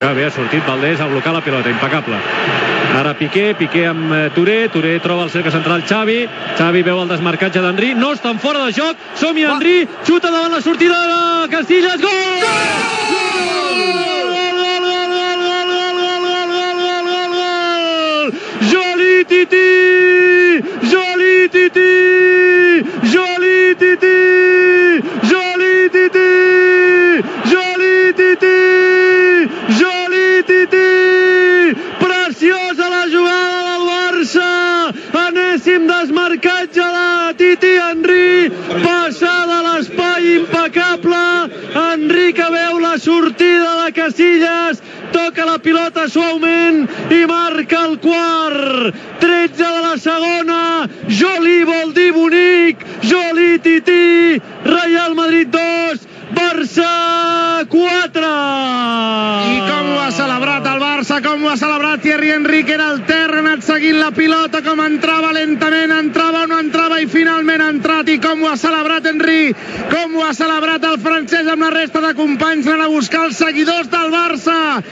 Bé, ha sortit Valdés a blocar la pilota, impecable. Ara Piqué amb Touré troba el cercle central Xavi veu el desmarcatge d'Henry, no estan fora de joc, som-hi Henry, xuta davant la sortida de Casillas, gol! Joli Tití, preciosa la jugada del Barça, enèsim desmarcatge de Titi Henry, passada a l'espai impecable, Henry que veu la sortida de Casillas, toca la pilota suaument i marca el quart, 13 de la segona, Joli vol dir bonic, Joli Tití, Real Madrid 2, Barça 4. I com ho ha celebrat el Barça, com ho ha celebrat Thierry Henry, que era el terra, ha anat seguint la pilota, com entrava lentament, entrava o no entrava i finalment ha entrat, i com ho ha celebrat Henry, com ho ha celebrat el francès amb la resta de companys, anant a buscar els seguidors del Barça.